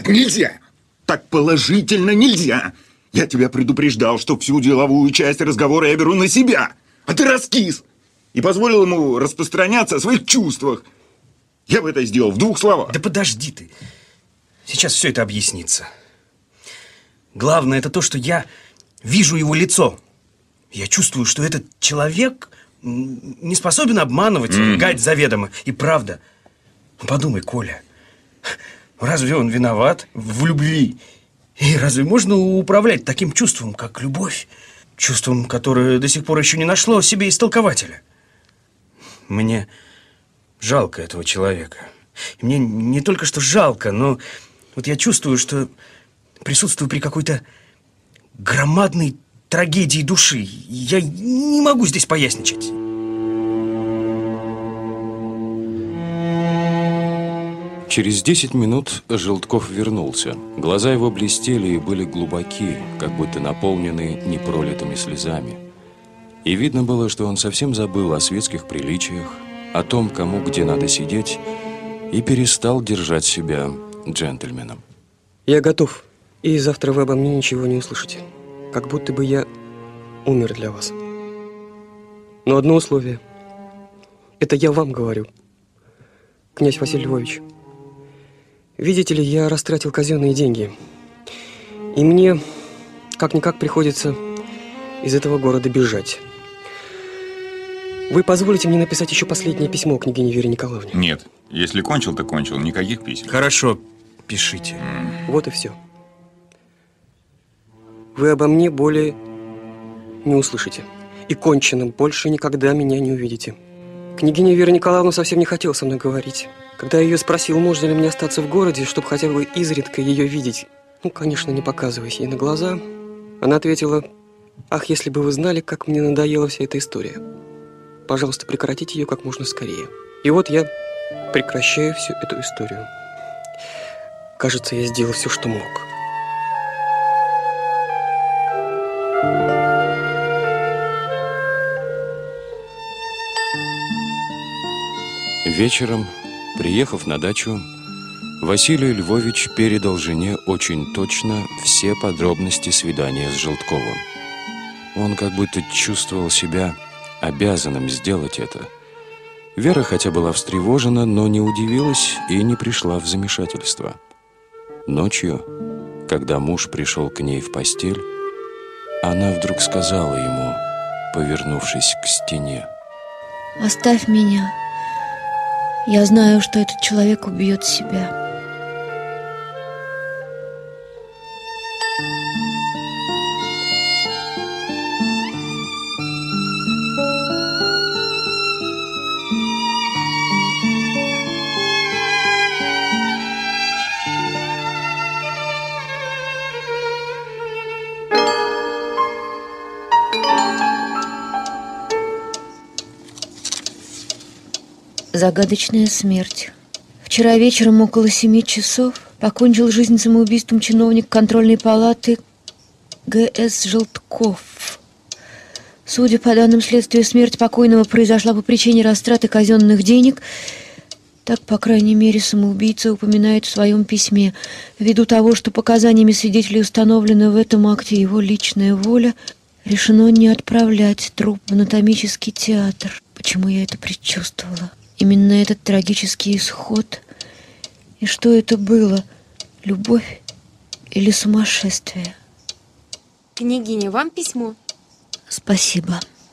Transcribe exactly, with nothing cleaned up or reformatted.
Так нельзя! Так положительно нельзя! Я тебя предупреждал, что всю деловую часть разговора я беру на себя, а ты раскис и позволил ему распространяться о своих чувствах. Я бы это сделал в двух словах. Да подожди ты. Сейчас все это объяснится. Главное это то, что я вижу его лицо. Я чувствую, что этот человек не способен обманывать, mm-hmm. лгать заведомо. И правда. Подумай, Коля, разве он виноват в любви? И разве можно управлять таким чувством, как любовь? Чувством, которое до сих пор еще не нашло себе истолкователя. Мне жалко этого человека. И мне не только что жалко, но вот я чувствую, что присутствую при какой-то громадной трагедии души. Я не могу здесь поясничать. Через десять минут Желтков вернулся. Глаза его блестели и были глубоки, как будто наполнены непролитыми слезами. И видно было, что он совсем забыл о светских приличиях, о том, кому где надо сидеть, и перестал держать себя джентльменом. Я готов, и завтра вы обо мне ничего не услышите. Как будто бы я умер для вас. Но одно условие. Это я вам говорю, князь Василий Львович. Видите ли, я растратил казенные деньги. И мне, как-никак, приходится из этого города бежать. Вы позволите мне написать еще последнее письмо княгине Вере Николаевне? Нет. Если кончил, то кончил. Никаких писем. Хорошо, пишите. Mm. Вот и все. Вы обо мне более не услышите. И кончено, больше никогда меня не увидите. Княгиня Вера Николаевна совсем не хотела со мной говорить. Когда я ее спросил, можно ли мне остаться в городе, чтобы хотя бы изредка ее видеть, ну, конечно, не показываясь ей на глаза, она ответила: ах, если бы вы знали, как мне надоела вся эта история. Пожалуйста, прекратите ее как можно скорее. И вот я прекращаю всю эту историю. Кажется, я сделал все, что мог. Вечером, приехав на дачу, Василий Львович передал жене очень точно все подробности свидания с Желтковым. Он как будто чувствовал себя обязанным сделать это. Вера хотя была встревожена, но не удивилась и не пришла в замешательство. Ночью, когда муж пришел к ней в постель, она вдруг сказала ему, повернувшись к стене: «Оставь меня. Я знаю, что этот человек убьет себя». Загадочная смерть. Вчера вечером около семи часов покончил жизнь самоубийством чиновник контрольной палаты Г С Желтков. Судя по данным следствия, смерть покойного произошла по причине растраты казенных денег. Так, по крайней мере, самоубийца упоминает в своем письме. Ввиду того, что показаниями свидетелей установлена в этом акте его личная воля, решено не отправлять труп в анатомический театр. Почему я это предчувствовала? Именно этот трагический исход. И что это было? Любовь или сумасшествие? Княгиня, вам письмо. Спасибо.